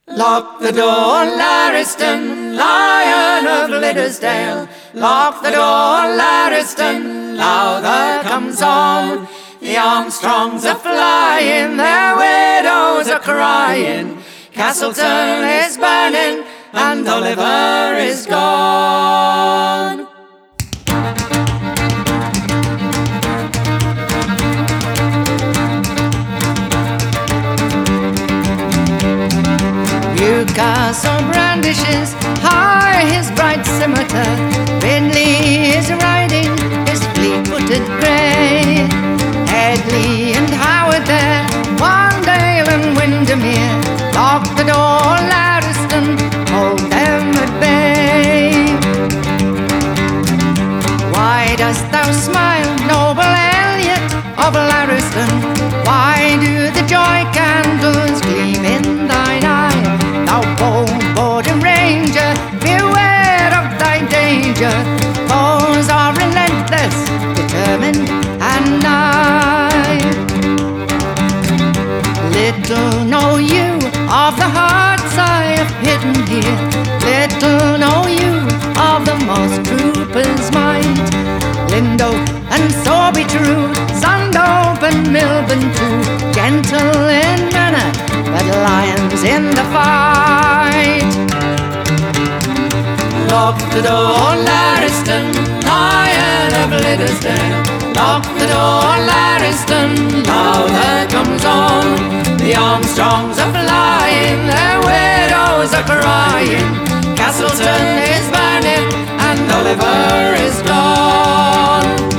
Lock the door, Lariston, Lion of Liddesdale. Lock the door, Lariston, Lowther comes on. The Armstrongs are flying, their widows are crying. Castleton is burning, and Oliver is gone. Newcastle brandishes high his bright scimitar. Ridley is riding his fleet-footed grey. Headley and Howard there, Wandale and Windermere. Lock the door, Lariston, hold them at bay. Why dost thou smile, noble Elliot of Lariston? Why do the joy candles gleam in thine eye? Thou bold border ranger, beware of thy danger. Foes are relentless, determined and nigh. Little know you of the hearts I have hidden here. Little know you of the most troopers' might. Lindo and so be true, Sundope and Milburn too. Gentle in manner, but lions in the fight. Lock the door, Lariston, Lion of Liddesdale. Lock the door, Lariston, Lowther comes on. The Armstrongs are flying, their widows are crying. Castleton is burning, and Oliver is gone.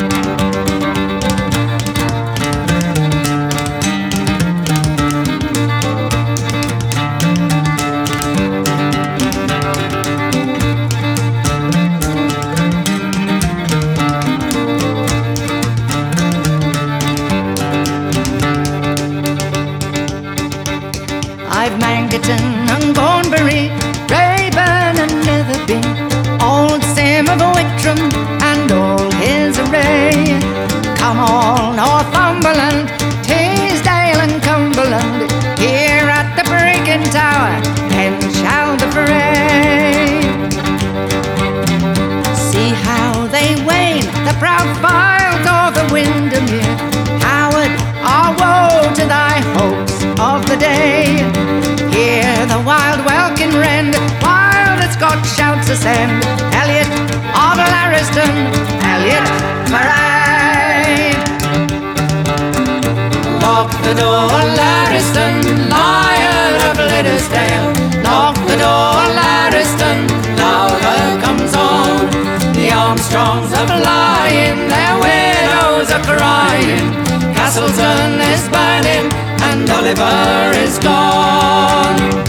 I've Mangerton and Gornbury, Rayburn and Netherby, old Sim of Wittram and all his array. Come all Northumberland, Teesdale and Cumberland, here at the Brigand Tower, then shall the fray. See how they wane, the proud files of the Windermere. Howard, ah woe to thy hopes of the day. Hear the wild welkin rend, while the Scotch shouts ascend. Elliot of Lariston, Elliot parade. Lock the door, Lariston, Lion of Liddesdale. Lock the door, Lariston, Lowther comes on. The Armstrongs are flying, their widows are crying. Castleton is burning, and Oliver is gone.